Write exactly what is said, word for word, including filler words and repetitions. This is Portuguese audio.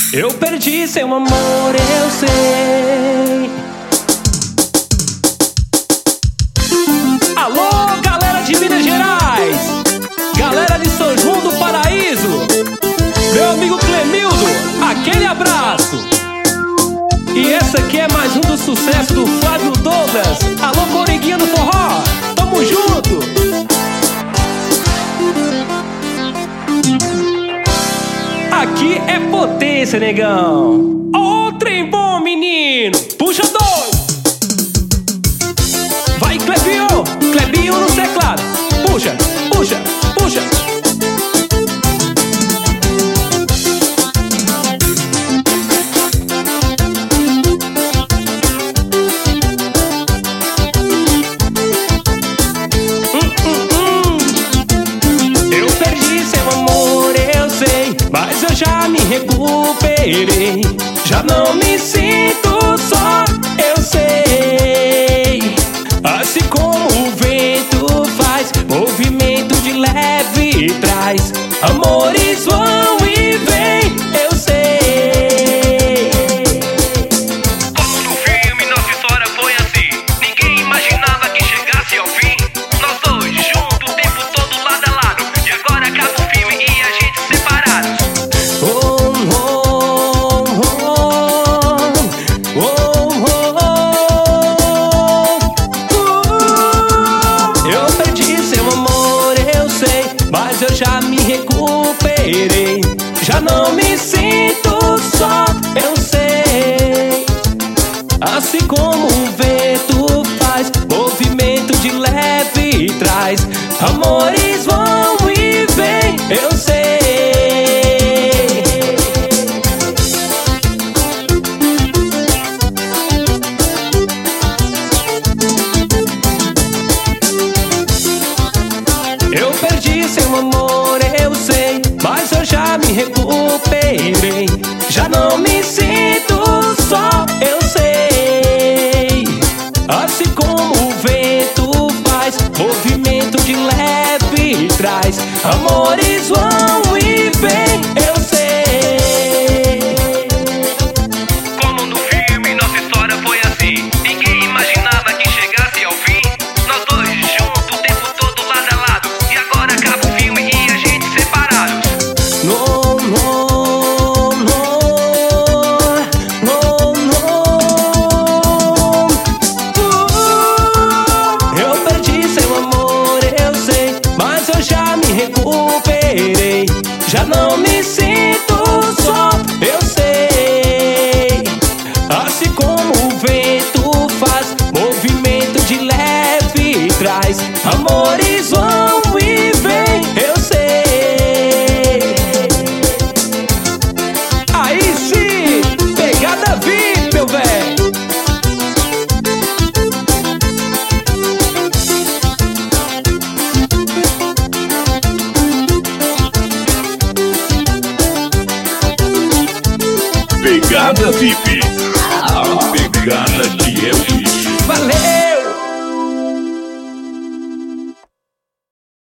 Eu perdi seu amor, eu sei. Alô, galera de Minas Gerais, galera de São João do Paraíso, meu amigo Clemildo, aquele abraço. E essa aqui é mais um do sucesso do Flávio Douglas. Alô, Coriguinha do Forró, tamo junto. Aqui é potência, negão. Ó, trem bom, menino. Puxa dois. Vai, Clebinho, Clebinho no teclado. Puxa, puxa, puxa. Hum, hum, hum. Eu perdi seu amor, eu sei, mas eu já me recuperei. Já não me sinto só, eu sei. Assim como o vento faz movimento de leve e traz, amores vão e vêm, eu sei. Como no filme, nossa história foi assim. Ninguém imaginava que chegasse ao fim. Nós dois juntos, o tempo todo lado a lado. E agora acaba o filme e a gente separado. Oh, oh, oh, oh, oh, oh. Eu perdi seu amor, eu sei, mas eu já me recuperei. Já não me sinto só, eu sei. Assim como o vento faz movimento de leve e traz, amores vão e vêm, eu sei. Eu perdi seu amor, eu sei, mas eu já me recuperei. Já não me sinto só, eu sei. Assim como o vento faz movimento de leve e traz, amores vão e vêm, eu sei. Como no filme, nossa história foi assim. Ninguém imaginava que chegasse ao fim. Nós dois juntos, o tempo todo lado a lado. E agora acaba o filme e a gente separado. No, no, no, no, no. Uh, eu perdi seu amor, eu sei, mas eu já me recuperei. Já não me sinto só, eu sei. Assim como o vento faz movimento de leve e traz, amores vão e vêm, eu sei. Aí sim, pegada V I P, meu véi. Pegada V I P. A pegada que é o bicho. Valeu!